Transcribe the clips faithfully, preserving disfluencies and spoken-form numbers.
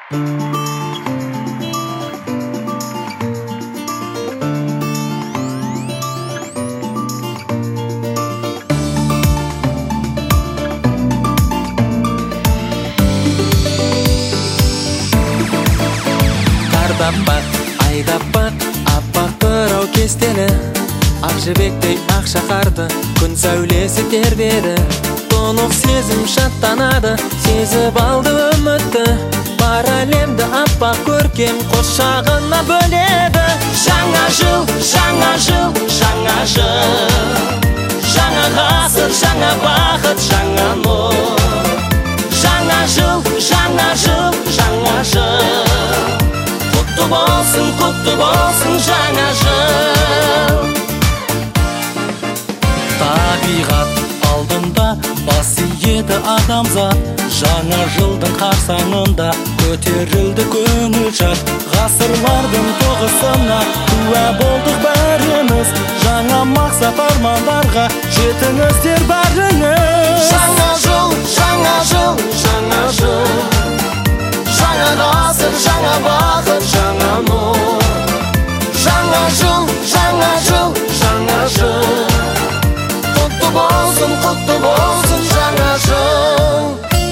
Бақ, айдап бақ, аппақ қырау кестелі, ақ жібектей ақ шақарды, күн сәулесі тербеді. Тұнық сезім шаттанады, сезіп алды үмітті, бар әлемді аппақ көркем құшағына бөледі. Жаңа жыл, жаңа жыл, жаңа жыл, жаңа ғасыр, жаңа бақыт, жаңа нұр. Жаңа жыл, жаңа жыл, жаңа жыл, құтты болсын, құтты болсын жаңа жыл. Табиғат алдында бас иеді адамзат, жаңа жылдың қарсаңында көтерілді көңіл жат. Ғасырлардың тоғысына куә болдық бәріміз, жаңа мақсат армандарға жетіңіздер бәріңіз. Жаңа жыл, жаңа жыл, жаңа жыл, жаңа ғасыр, жаңа бақыт, жаңа нұр. Жаңа жыл, жаңа жыл, жаңа жыл, құтты болсын, құтты болсын жаңа жыл.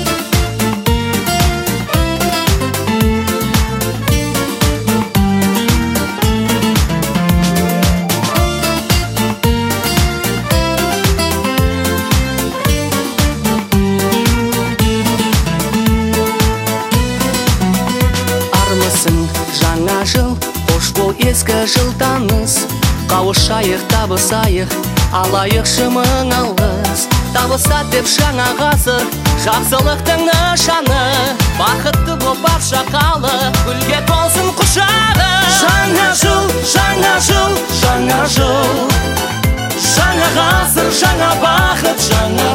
Жаңа жыл, қош бол ескі жыл таныс, қауышайық, табысайық, алайық шымың алғыс. Табысат деп жаңа ғасыр, жақсылықтың нышаны, бақытты боп барша халық, гүлге толсын құшағы. Жаңа жыл, жаңа жыл, жаңа жыл, жаңа ғасыр, жаңа бақыт, жаңа